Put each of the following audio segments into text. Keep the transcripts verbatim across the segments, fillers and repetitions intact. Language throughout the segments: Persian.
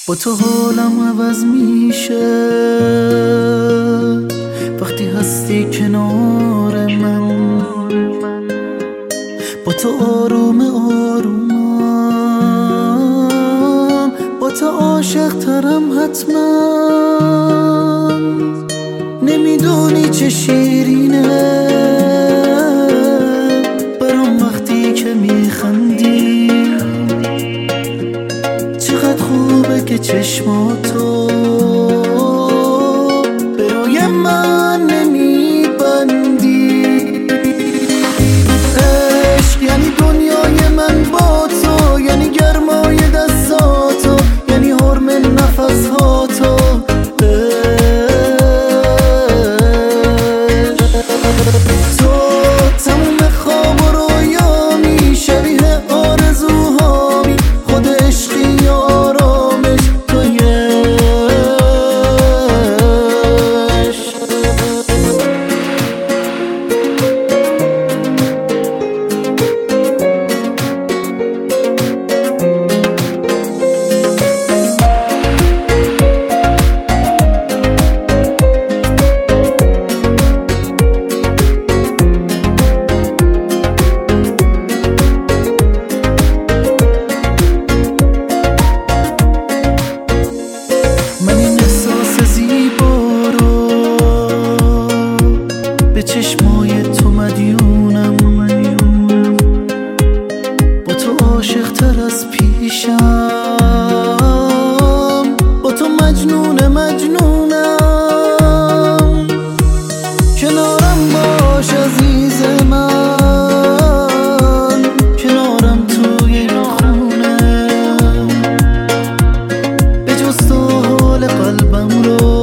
با تو حالم عوض میشه وقتی هستی کنار من. با تو آروم آرومم، با تو عاشق ترم حتما. نمیدونی چه شیرینه برام وقتی که میخندی، چقدر خوبه که چشماتو به روی من نمیبندی. عشق یعنی دنیای من با تو، یعنی گرمای دستاتو، یعنی حرم نفسهاتو. تو تموم خواب و رویامی، شبیه آرزوهامی، خود عشقی یا آرامش توی عشق. چشمای تو مدیونم، با تو عاشق تر از پیشم، با تو مجنون مجنونم. کنارم باش عزیز من، کنارم توی این خونه، به جز تو حال قلبم رو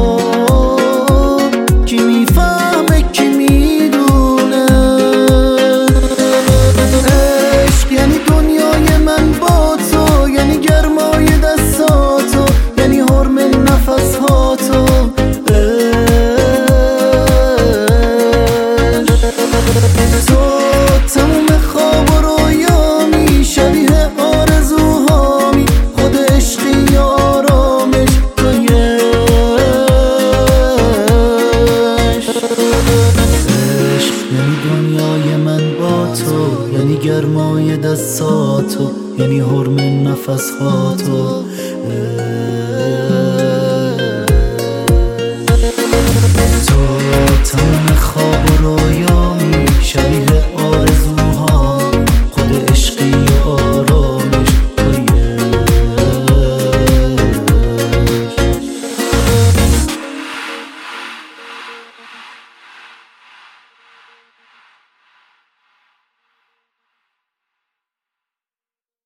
کی میفهمه کی میدونه. عشق یعنی دنیای من با تو، یعنی گرمای دستاتو، یعنی حرم نفسهاتو. تو تموم خواب و رویامی، شبیه آرزوهامی، خود عشقی یا آرامش توی عشق. عشق یعنی دنیای من با تو، یعنی گرمای دستاتو، یعنی حرم نفسهاتو. تو تمام خواب و رویامی، شبیه